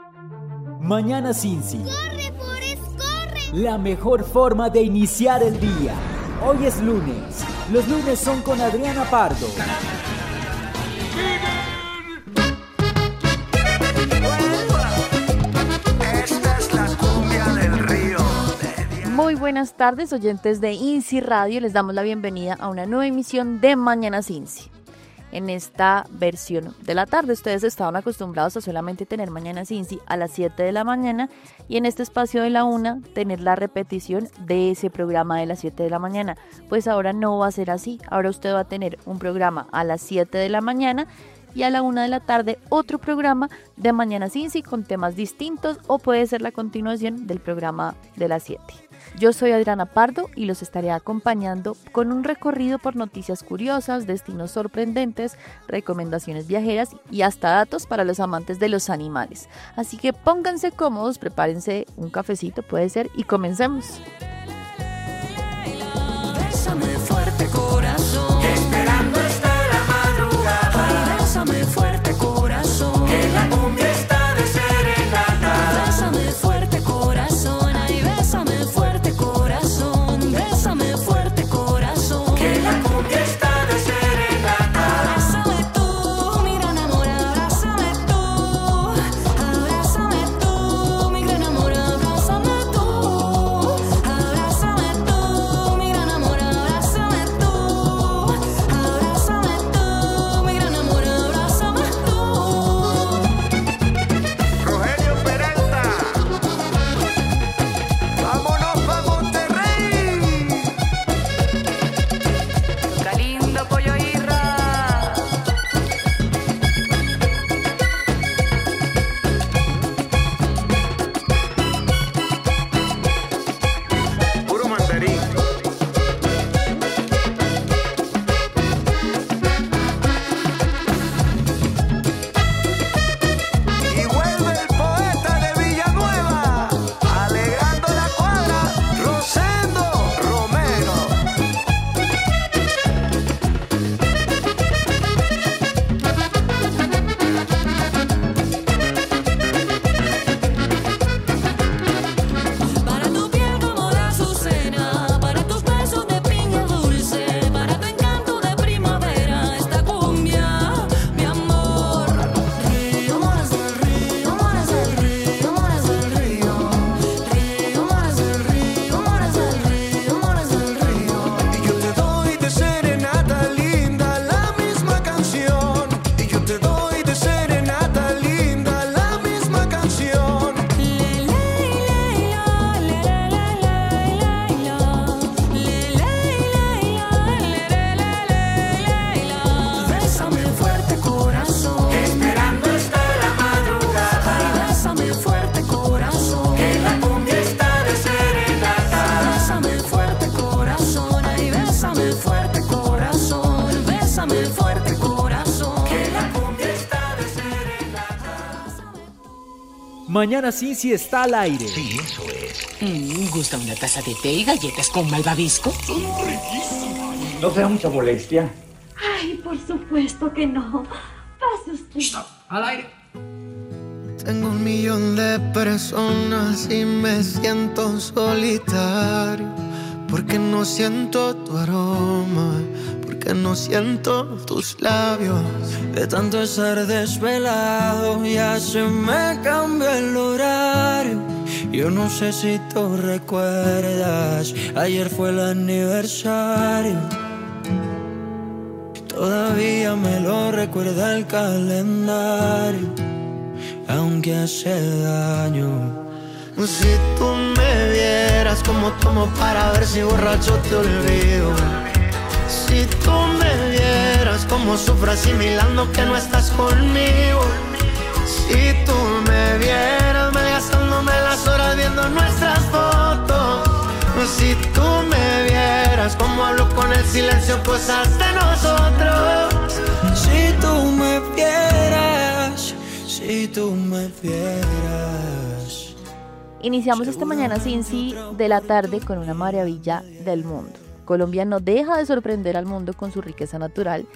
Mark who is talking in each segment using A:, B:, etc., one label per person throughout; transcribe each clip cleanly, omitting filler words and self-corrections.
A: Mañana Cincy.
B: ¡Corre, Forest, corre!
A: La mejor forma de iniciar el día. Hoy es lunes. Los lunes son con Adriana Pardo.
C: Esta es la cumbia del río.
D: Muy buenas tardes, oyentes de INSI Radio. Les damos la bienvenida a una nueva emisión de Mañana Cincy. En esta versión de la tarde, ustedes estaban acostumbrados a solamente tener Mañana Cincy a las 7 de la mañana y en este espacio de la 1 tener la repetición de ese programa de las 7 de la mañana. Pues ahora no va a ser así. Ahora usted va a tener un programa a las 7 de la mañana y a la 1 de la tarde otro programa de Mañana Cincy con temas distintos, o puede ser la continuación del programa de las 7. Yo soy Adriana Pardo y los estaré acompañando con un recorrido por noticias curiosas, destinos sorprendentes, recomendaciones viajeras y hasta datos para los amantes de los animales. Así que pónganse cómodos, prepárense un cafecito, puede ser, y comencemos.
E: Bésame fuerte, corazón, esperando hasta la madrugada. Bésame fuerte, corazón, que la cumbia está de serenata. Bésame fuerte, corazón, ay, bésame fuerte, corazón. Bésame fuerte, corazón, que la cumbia está de serenata. Abrázame tú, mi gran amor, abrázame tú, mi gran amor, abrázame tú, mi gran amor, abrázame tú, mi gran amor, abrázame tú.
C: Rogelio Peralta. Vámonos pa' Monterrey.
E: Galindo, Pollo Irra.
C: Puro mandarín. Y vuelve el poeta de Villanueva, alegando la cuadra, Rosendo Romero.
E: Para tu piel como de azucena, para tus besos de piña dulce, para tu encanto de primavera, esta cumbia, mi amor. Río, mares del río, mares del río, mares del río. Río, mares del río, mares del río, mares del río.
C: Y yo te doy de serenata linda la misma canción. Y yo te doy de serenata linda la misma canción.
E: Bésame fuerte, corazón, esperando hasta la madrugada. Ay, bésame fuerte, corazón, que la cumbia está de serenata. Bésame fuerte, corazón, ay, bésame fuerte, corazón. Bésame fuerte, corazón, que la cumbia está de serenata.
A: Mañana Cincy está al aire.
F: Sí, eso es. ¿Gusta una taza de té y galletas con malvavisco?
G: No sea mucha molestia.
H: Ay, por supuesto que no. Pase usted.
G: Al aire.
I: Tengo 1.000.000 de personas y me siento solitario, porque no siento tu aroma, porque no siento tus labios. De tanto estar desvelado ya se me cambió el horario. Yo no sé si tú recuerdas, ayer fue el aniversario. Todavía me lo recuerda el calendario, aunque hace daño. Si tú me vieras como tomo para ver si borracho te olvido. Si tú me vieras como sufro asimilando que no estás conmigo. Si tú me vieras malgastándome las horas viendo nuestras fotos. Si tú me vieras como hablo con el silencio cosas de nosotros. Si tú me vieras, si tú me vieras.
D: Iniciamos esta Mañana Cincy de la tarde con una maravilla del mundo. Colombia no deja de sorprender al mundo con su riqueza natural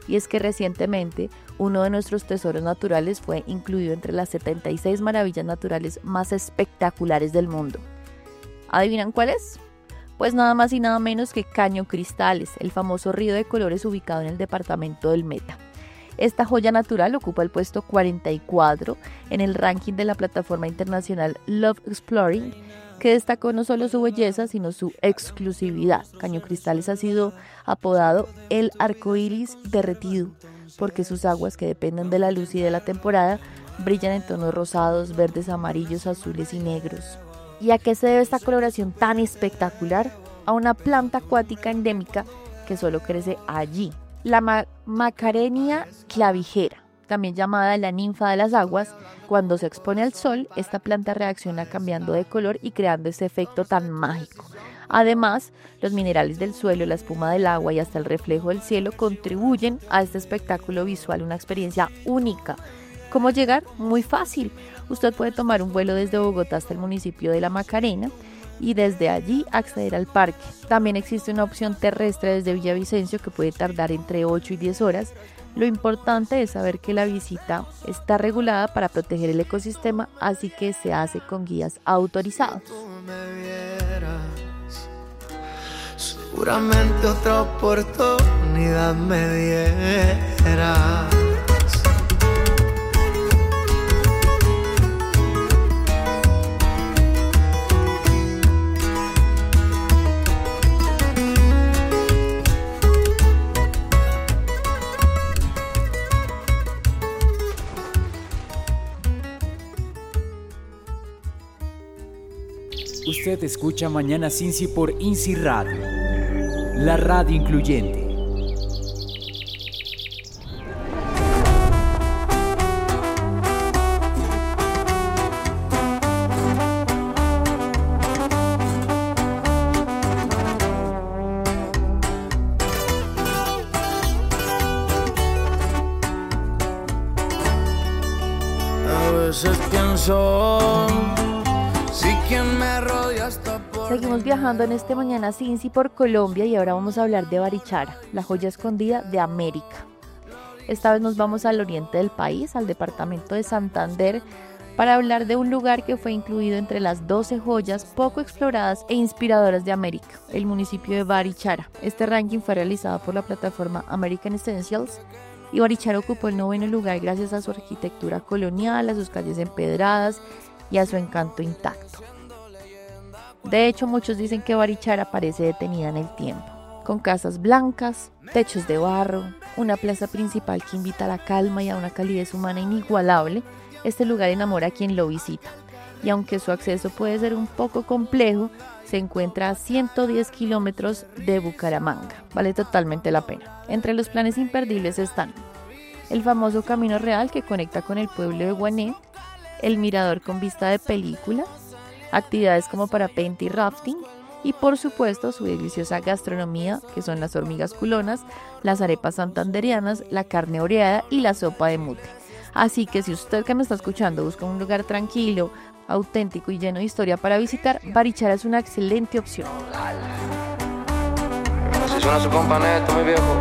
D: Y es que recientemente uno de nuestros tesoros naturales fue incluido entre las 76 maravillas naturales más espectaculares del mundo. ¿Adivinan cuál es? Pues nada más y nada menos que Caño Cristales, el famoso río de colores ubicado en el departamento del Meta. Esta joya natural ocupa el puesto 44 en el ranking de la plataforma internacional Love Exploring, que destacó no solo su belleza, sino su exclusividad. Caño Cristales ha sido apodado el arco iris derretido, porque sus aguas, que dependen de la luz y de la temporada, brillan en tonos rosados, verdes, amarillos, azules y negros. ¿Y a qué se debe esta coloración tan espectacular? A una planta acuática endémica que solo crece allí, la Macarenia clavijera, también llamada la ninfa de las aguas. Cuando se expone al sol, esta planta reacciona cambiando de color y creando ese efecto tan mágico. Además, los minerales del suelo, la espuma del agua y hasta el reflejo del cielo contribuyen a este espectáculo visual, una experiencia única. ¿Cómo llegar? Muy fácil. Usted puede tomar un vuelo desde Bogotá hasta el municipio de La Macarena y desde allí acceder al parque. También existe una opción terrestre desde Villavicencio que puede tardar entre 8 y 10 horas. Lo importante es saber que la visita está regulada para proteger el ecosistema, así que se hace con guías autorizados.
I: Seguramente otra oportunidad me diera.
A: Usted escucha Mañana Cincy por INSI Radio, la radio incluyente.
I: A veces pienso si quien me rodea está por...
D: Seguimos viajando en este Mañana Cincy por Colombia y ahora vamos a hablar de Barichara, la joya escondida de América. Esta vez nos vamos al oriente del país, al departamento de Santander, para hablar de un lugar que fue incluido entre las 12 joyas poco exploradas e inspiradoras de América, el municipio de Barichara. Este ranking fue realizado por la plataforma American Essentials y Barichara ocupó el 9º lugar gracias a su arquitectura colonial, a sus calles empedradas y a su encanto intacto. De hecho, muchos dicen que Barichara parece detenida en el tiempo, con casas blancas, techos de barro, una plaza principal que invita a la calma y a una calidez humana inigualable. Este lugar enamora a quien lo visita, y aunque su acceso puede ser un poco complejo, se encuentra a 110 kilómetros de Bucaramanga. Vale totalmente la pena. Entre los planes imperdibles están el famoso Camino Real que conecta con el pueblo de Guané, el mirador con vista de película, actividades como parapente y rafting y por supuesto su deliciosa gastronomía, que son las hormigas culonas, las arepas santandereanas, la carne oreada y la sopa de mute. Así que si usted que me está escuchando busca un lugar tranquilo, auténtico y lleno de historia para visitar, Barichara es una excelente opción.
J: Si suena su companeto, mi viejo.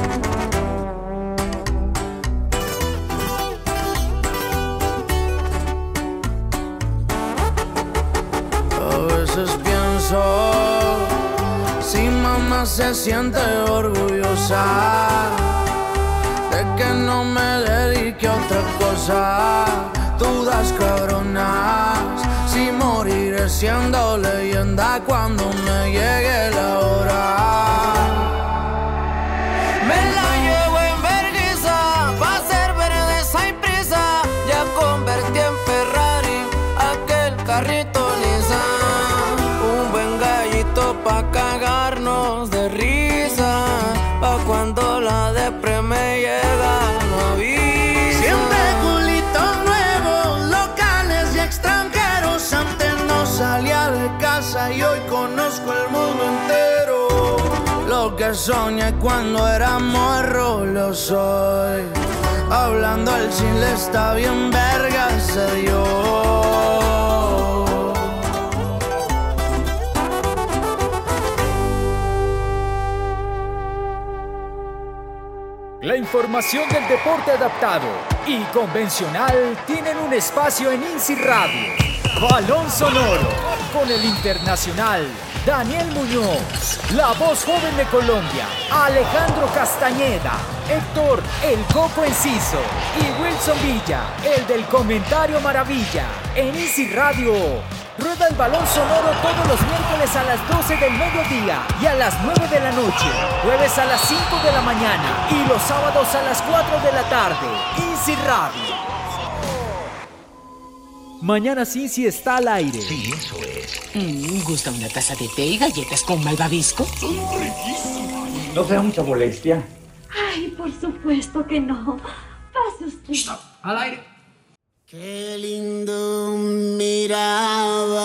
I: A veces pienso si mamá se siente orgullosa de que no me dedique a otra cosa. Dudas cabronas, si moriré siendo leyenda cuando me llegue la hora. Me la llevo en vergüenza, pa' ser verdes hay prisa. Ya convertí en Ferrari aquel carrito Nissan. Un buen gallito pa' cagarnos de risa, pa' cuando la depre me llega no avisa. Siempre culitos nuevos, locales y extranjeros. Antes no salía de casa y hoy conozco el mundo entero. Lo que soñé cuando era morro lo soy. Hablando al chile está bien verga, se dio.
G: La
A: información del deporte adaptado y convencional tienen un espacio en INSI Radio. Balón Sonoro, con el internacional Daniel Muñoz, la voz joven de Colombia, Alejandro Castañeda, Héctor El Coco Enciso y Wilson Villa, el del comentario maravilla. En INSI Radio, rueda el Balón Sonoro todos los miércoles a las 12 del mediodía y a las 9 de la noche, jueves a las 5 de la mañana y los sábados a las 4 de la tarde. INSI Radio. Mañana Cincy está al aire.
F: Sí, eso es. ¿Gusta una taza de té y galletas con malvavisco?
G: Son riquísimas. No sea mucha molestia.
H: Ay, por supuesto que no. Pase usted.
G: Stop. Al aire.
I: Qué lindo miraba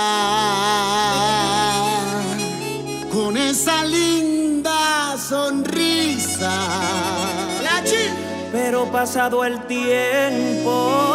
I: con esa linda sonrisa. Pero pasado el tiempo,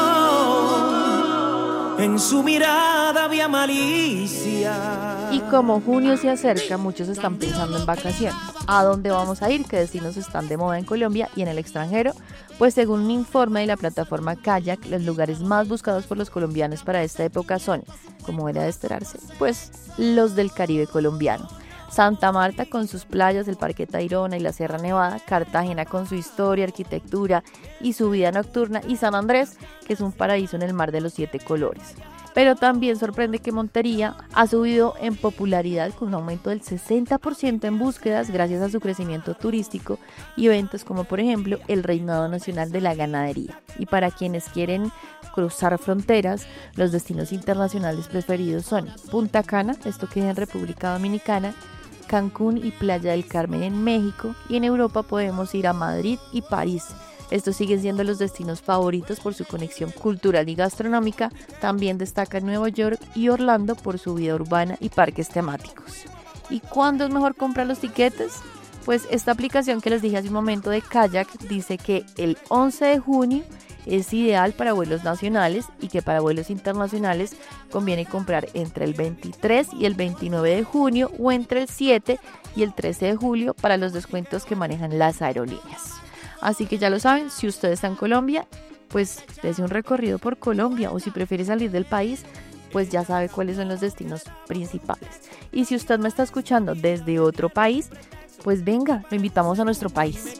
I: en su mirada había malicia.
D: Y como junio se acerca, muchos están pensando en vacaciones. ¿A dónde vamos a ir? ¿Qué destinos están de moda en Colombia y en el extranjero? Pues según un informe de la plataforma Kayak, los lugares más buscados por los colombianos para esta época son, como era de esperarse, pues los del Caribe colombiano. Santa Marta con sus playas, el Parque Tayrona y la Sierra Nevada, Cartagena con su historia, arquitectura y su vida nocturna, y San Andrés, que es un paraíso en el mar de los 7 colores. Pero también sorprende que Montería ha subido en popularidad con un aumento del 60% en búsquedas gracias a su crecimiento turístico y eventos como por ejemplo el Reinado Nacional de la Ganadería. Y para quienes quieren cruzar fronteras, los destinos internacionales preferidos son Punta Cana, esto queda en República Dominicana, Cancún y Playa del Carmen en México, y en Europa podemos ir a Madrid y París. Estos siguen siendo los destinos favoritos por su conexión cultural y gastronómica. También destacan Nueva York y Orlando por su vida urbana y parques temáticos. ¿Y cuándo es mejor comprar los tiquetes? Pues esta aplicación que les dije hace un momento de Kayak dice que el 11 de junio es ideal para vuelos nacionales y que para vuelos internacionales conviene comprar entre el 23 y el 29 de junio o entre el 7 y el 13 de julio para los descuentos que manejan las aerolíneas. Así que ya lo saben, si usted está en Colombia, pues dése un recorrido por Colombia, o si prefiere salir del país, pues ya sabe cuáles son los destinos principales. Y si usted me está escuchando desde otro país, pues venga, lo invitamos a nuestro país.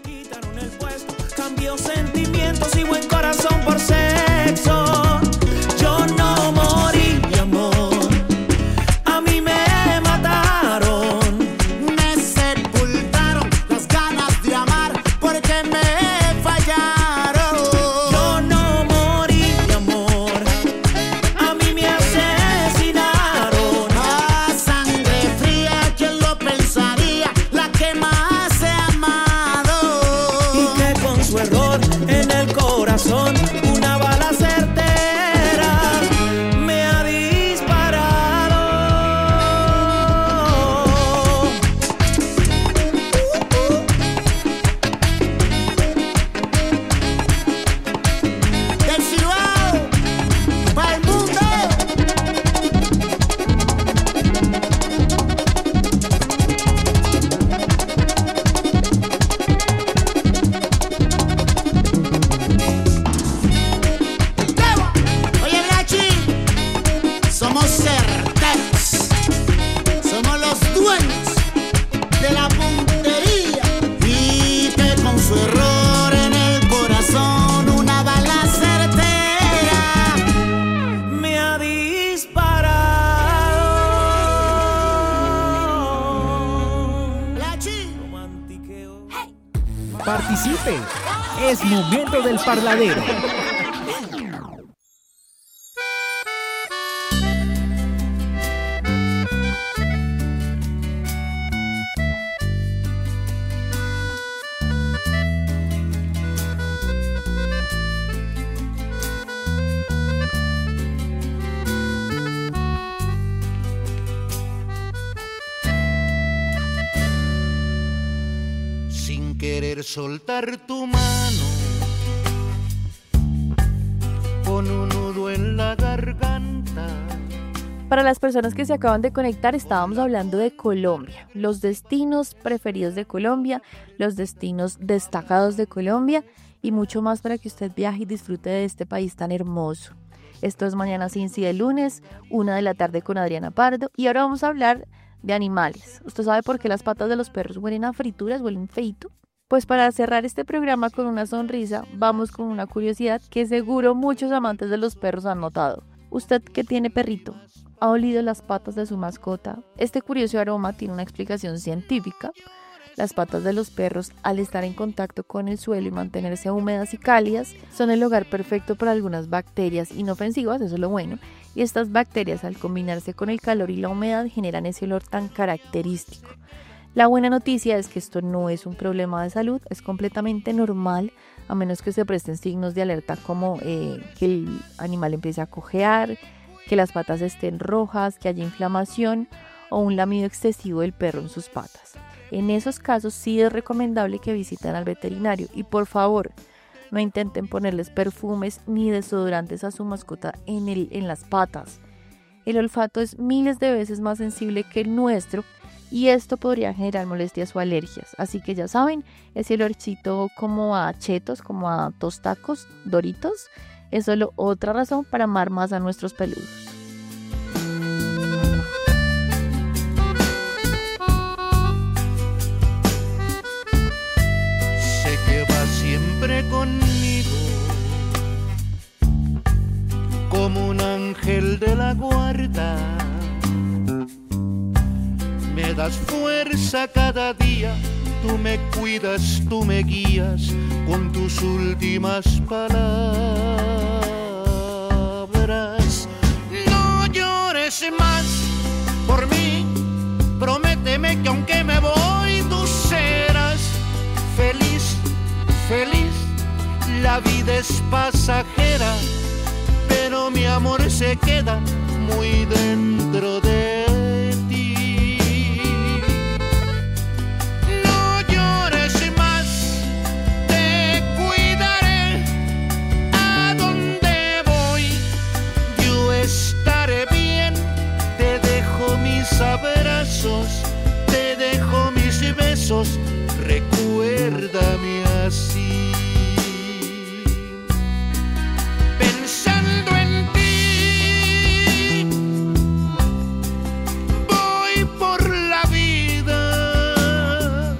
I: Cambió sentimientos y buen corazón por sexo. Yo no morí, mi amor. A mí me mataron. Me sepultaron las ganas de amar porque me fallaron. Yo no morí, mi amor. A mí me asesinaron. A sangre fría, ¿quién lo pensaría? La que más he amado. Y que con su error en el corazón una bala certera me ha disparado. Del Cibao para el mundo. Oye, Brachi, somos certeros, somos los dueños de la puntería, y que con su error en el corazón una bala certera me ha disparado. Brachi, romantiqueo.
A: Participe. Es momento del parladero.
I: Sin querer soltar tu mano, con un nudo en la garganta,
D: Para las personas que se acaban de conectar, estábamos hablando de Colombia, los destinos preferidos de Colombia, los destinos destacados de Colombia y mucho más para que usted viaje y disfrute de este país tan hermoso. Esto es Mañana Cincy de lunes, 1 de la tarde con Adriana Pardo, y ahora vamos a hablar de animales. ¿Usted sabe por qué las patas de los perros huelen a frituras, huelen feito? Pues para cerrar este programa con una sonrisa, vamos con una curiosidad que seguro muchos amantes de los perros han notado. ¿Usted que tiene perrito? ¿Ha olido las patas de su mascota? Este curioso aroma tiene una explicación científica. Las patas de los perros, al estar en contacto con el suelo y mantenerse húmedas y cálidas, son el hogar perfecto para algunas bacterias inofensivas, eso es lo bueno, y estas bacterias al combinarse con el calor y la humedad generan ese olor tan característico. La buena noticia es que esto no es un problema de salud, es completamente normal, a menos que se presten signos de alerta como que el animal empiece a cojear, que las patas estén rojas, que haya inflamación o un lamido excesivo del perro en sus patas. En esos casos sí es recomendable que visiten al veterinario y por favor no intenten ponerles perfumes ni desodorantes a su mascota en las patas. El olfato es miles de veces más sensible que el nuestro y esto podría generar molestias o alergias. Así que ya saben, ese olorcito como a chetos, como a tostacos, doritos, es solo otra razón para amar más a nuestros peludos.
I: Sé que vas siempre conmigo, como un ángel de la guarda. Me das fuerza cada día, tú me cuidas, tú me guías con tus últimas palabras. No llores más por mí, prométeme que aunque me voy tú serás feliz, feliz. La vida es pasajera, pero mi amor se queda muy dentro de ti. Abrazos, te dejo mis besos, recuérdame así. Pensando en ti, voy por la vida,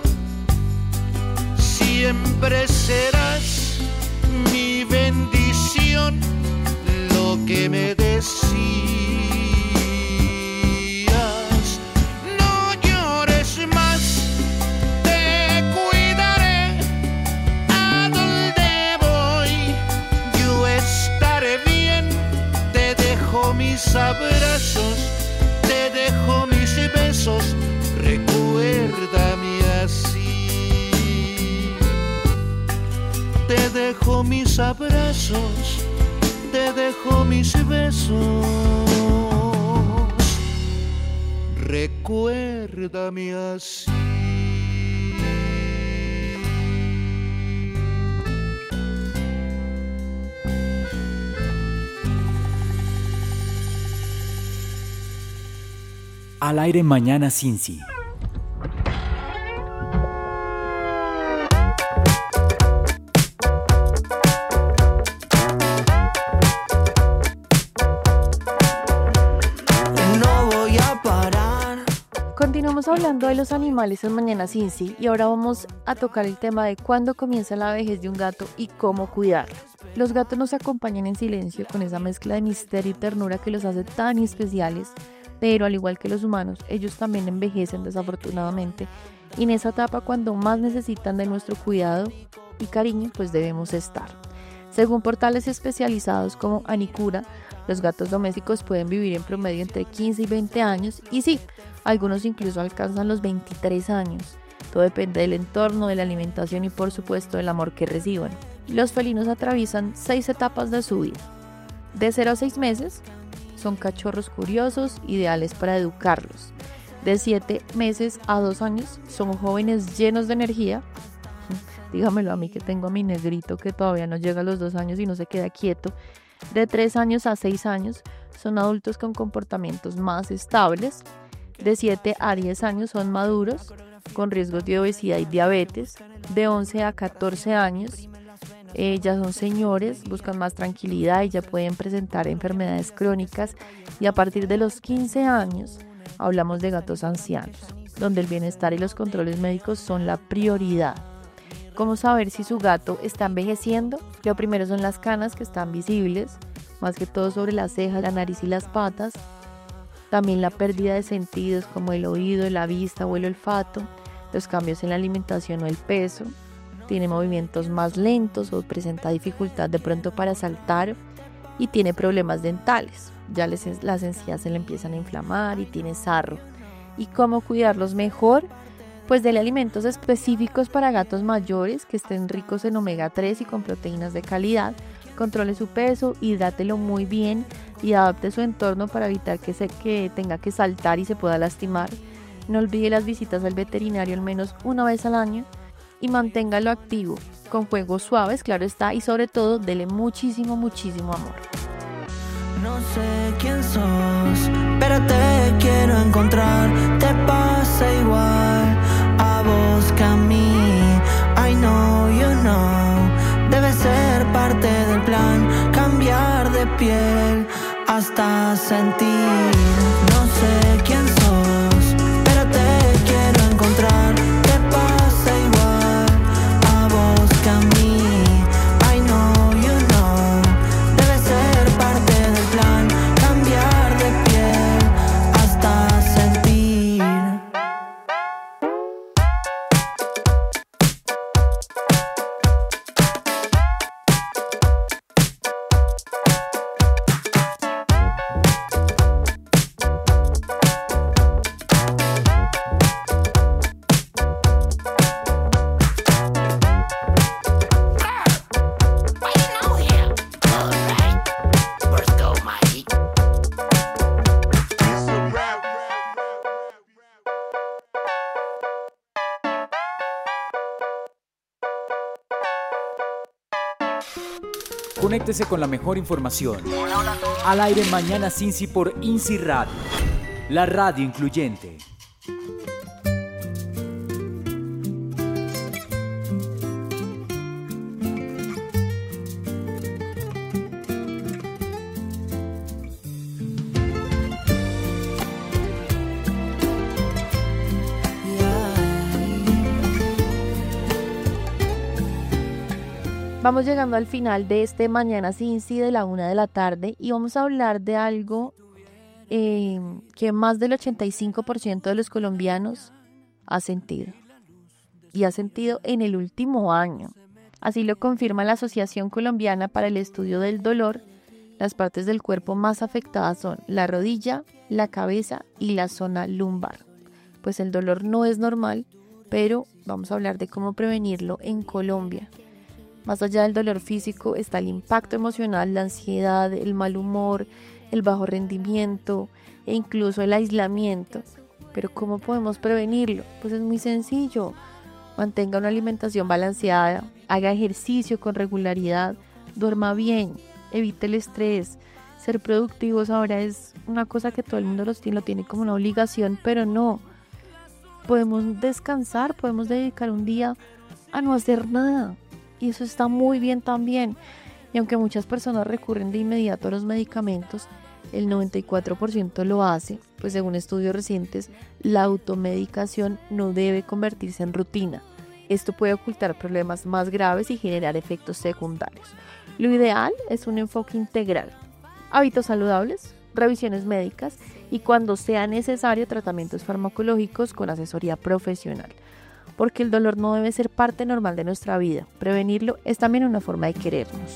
I: siempre serás mi bendición, lo que me decís. Abrazos, te dejo mis besos, recuérdame así. Te dejo mis abrazos, te dejo mis besos, recuérdame así.
A: Al aire Mañana Cincy.
I: No voy a parar.
D: Continuamos hablando de los animales en Mañana Cincy y ahora vamos a tocar el tema de cuándo comienza la vejez de un gato y cómo cuidarlo. Los gatos nos acompañan en silencio con esa mezcla de misterio y ternura que los hace tan especiales. Pero al igual que los humanos, ellos también envejecen desafortunadamente y en esa etapa cuando más necesitan de nuestro cuidado y cariño, pues debemos estar. Según portales especializados como Anicura, los gatos domésticos pueden vivir en promedio entre 15 y 20 años y sí, algunos incluso alcanzan los 23 años. Todo depende del entorno, de la alimentación y por supuesto del amor que reciban. Los felinos atraviesan 6 etapas de su vida. De 0 a 6 meses, son cachorros curiosos, ideales para educarlos. De 7 meses a 2 años, son jóvenes llenos de energía. Dígamelo a mí que tengo a mi negrito que todavía no llega a los 2 años y no se queda quieto. De 3 años a 6 años son adultos con comportamientos más estables. De 7 a 10 años son maduros, con riesgos de obesidad y diabetes. De 11 a 14 años ya son señores, buscan más tranquilidad y ya pueden presentar enfermedades crónicas. Y a partir de los 15 años hablamos de gatos ancianos, donde el bienestar y los controles médicos son la prioridad. ¿Cómo saber si su gato está envejeciendo? Lo primero son las canas, que están visibles, más que todo sobre las cejas, la nariz y las patas. También la pérdida de sentidos como el oído, la vista o el olfato, los cambios en la alimentación o el peso. Tiene movimientos más lentos o presenta dificultad de pronto para saltar y tiene problemas dentales. Ya las encías se le empiezan a inflamar y tiene sarro. ¿Y cómo cuidarlos mejor? Pues dele alimentos específicos para gatos mayores que estén ricos en omega 3 y con proteínas de calidad. Controle su peso, hidrátelo muy bien y adapte su entorno para evitar que tenga que saltar y se pueda lastimar. No olvide las visitas al veterinario al menos una vez al año y manténgalo activo con juegos suaves, claro está, y sobre todo dele muchísimo amor.
I: No sé quién sos, pero te quiero encontrar. Te pasa igual a vos que a mí. I know you know. Debe ser parte del plan, cambiar de piel hasta sentir. No sé quién sos, pero te quiero encontrar. Te pasa igual a vos que a mí. I know you know. Debe ser parte del plan, cambiar de piel hasta sentir.
A: Conéctese con la mejor información. Al aire Mañana Cincy por INSI Radio, la radio incluyente.
D: Vamos llegando al final de este Mañana Cincy de la 1 de la tarde y vamos a hablar de algo que más del 85% de los colombianos ha sentido. Y ha sentido en el último año. Así lo confirma la Asociación Colombiana para el Estudio del Dolor. Las partes del cuerpo más afectadas son la rodilla, la cabeza y la zona lumbar. Pues el dolor no es normal, pero vamos a hablar de cómo prevenirlo en Colombia. Más allá del dolor físico está el impacto emocional, la ansiedad, el mal humor, el bajo rendimiento e incluso el aislamiento. Pero ¿cómo podemos prevenirlo? Pues es muy sencillo. Mantenga una alimentación balanceada, haga ejercicio con regularidad, duerma bien, evite el estrés. Ser productivos ahora es una cosa que todo el mundo lo tiene como una obligación, pero no. Podemos descansar, podemos dedicar un día a no hacer nada. Y eso está muy bien también. Y aunque muchas personas recurren de inmediato a los medicamentos, el 94% lo hace, pues según estudios recientes, la automedicación no debe convertirse en rutina. Esto puede ocultar problemas más graves y generar efectos secundarios. Lo ideal es un enfoque integral. Hábitos saludables, revisiones médicas y cuando sea necesario tratamientos farmacológicos con asesoría profesional. Porque el dolor no debe ser parte normal de nuestra vida. Prevenirlo es también una forma de querernos.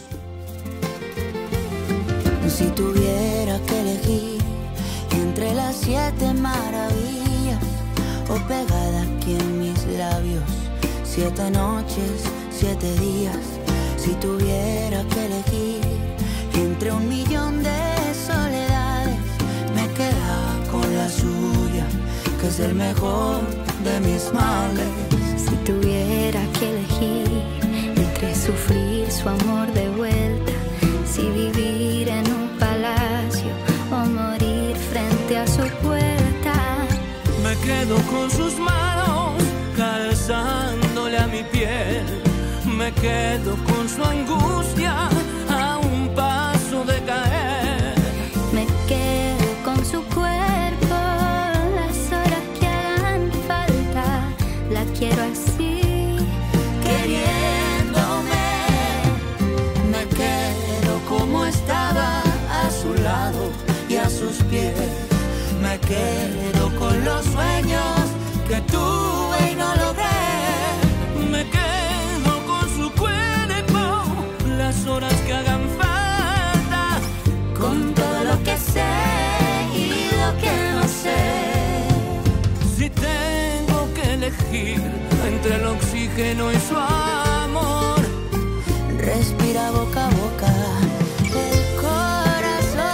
E: Si tuviera que elegir entre las 7 maravillas o pegada aquí en mis labios, 7 noches, 7 días. Si tuviera que elegir entre 1.000.000 de soledades, me quedaba con la suya, que es el mejor de mis males.
K: Si tuviera que elegir entre sufrir su amor de vuelta, si vivir en un palacio o morir frente a su puerta.
E: Me quedo con sus manos calzándole a mi piel. Me quedo con su angustia a un paso de caer.
K: Me quedo con su cuerpo las horas que hagan falta. La quiero así, queriéndome.
E: Me quedo como estaba a su lado y a sus pies. Me quedo con los sueños que tuve y no logré. Me quedo con su cuerpo las horas que hagan falta,
K: con todo lo que sé y lo que no sé.
E: Si tengo que elegir entre el oxígeno y su amor,
K: respira boca a boca el corazón.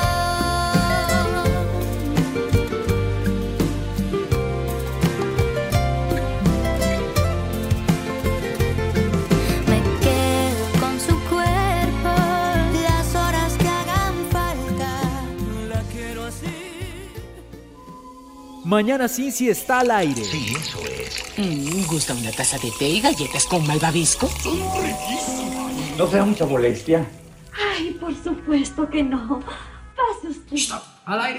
K: Me quedo con su cuerpo las horas que hagan falta.
E: la quiero así.
A: Mañana Cincy está al aire.
F: Sí, eso es. ¿Gusta una taza de té y galletas con malvavisco?
G: Son riquísimas. No sea mucha molestia.
H: Ay, por supuesto que no. Pase usted.
G: Stop. Al aire.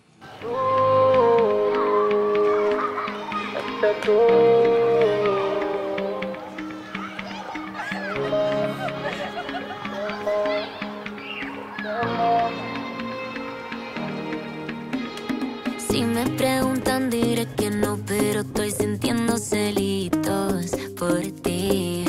K: Si me preguntan diré que no, pero estoy sintiendo celitos por ti.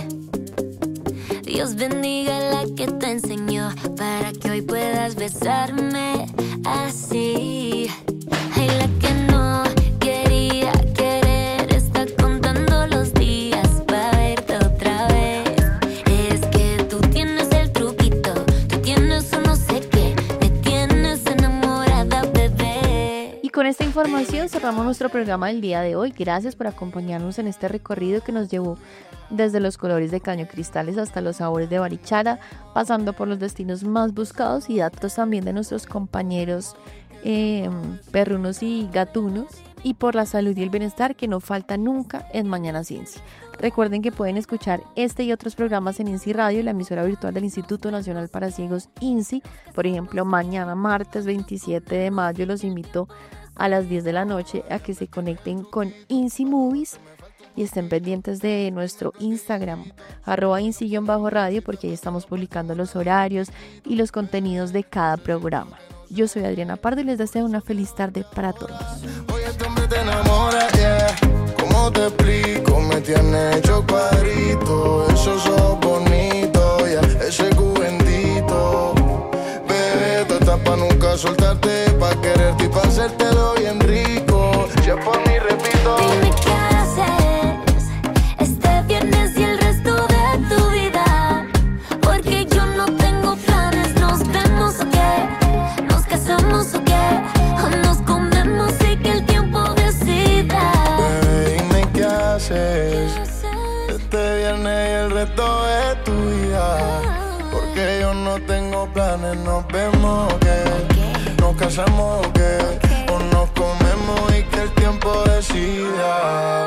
K: Dios bendiga a la que te enseñó para que hoy puedas besarme así. Ay, la que no quería querer está contando los días para verte otra vez. Es que tú tienes el truquito, tú tienes un no sé qué, me tienes enamorada, bebé.
D: Y con esta información cerramos nuestro programa del día de hoy. Gracias por acompañarnos en este recorrido que nos llevó desde los colores de Caño Cristales hasta los sabores de Barichara, pasando por los destinos más buscados y datos también de nuestros compañeros perrunos y gatunos, y por la salud y el bienestar que no falta nunca en Mañana Cincy. Recuerden que pueden escuchar este y otros programas en INSI Radio, la emisora virtual del Instituto Nacional para Ciegos INSI. Por ejemplo, mañana martes 27 de mayo los invito a las 10 de la noche a que se conecten con INSI Movies y estén pendientes de nuestro Instagram, @INSI_radio, porque ahí estamos publicando los horarios y los contenidos de cada programa. Yo soy Adriana Pardo y les deseo una feliz tarde para todos.
C: Oye, este hombre te enamora, yeah. ¿Cómo te explico? Me tiene hecho cuadrito. Esos ojos bonitos, yeah. Ese cubendito. Bebé, tú estás pa' nunca soltarte, pa' quererte y pa' hacértelo bien rico. Si es por mí, repito.
K: Dime qué haces este viernes y el resto de tu vida, porque yo no tengo planes. Nos vemos o qué, nos casamos o qué, o nos comemos y que el tiempo decida.
C: Bebé, dime qué haces este viernes y el resto de tu vida, porque yo no tengo planes. Nos vemos o qué, nos casamos o qué, o nos comemos y que el tiempo decida.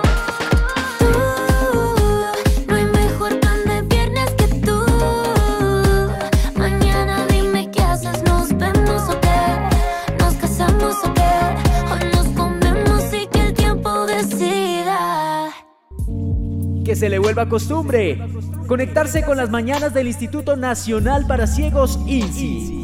K: No hay mejor plan de viernes que tú. Mañana dime qué haces, nos vemos o qué, nos casamos o qué, o nos comemos y que el tiempo decida.
A: Que se le vuelva costumbre conectarse con las mañanas del Instituto Nacional para Ciegos INSI.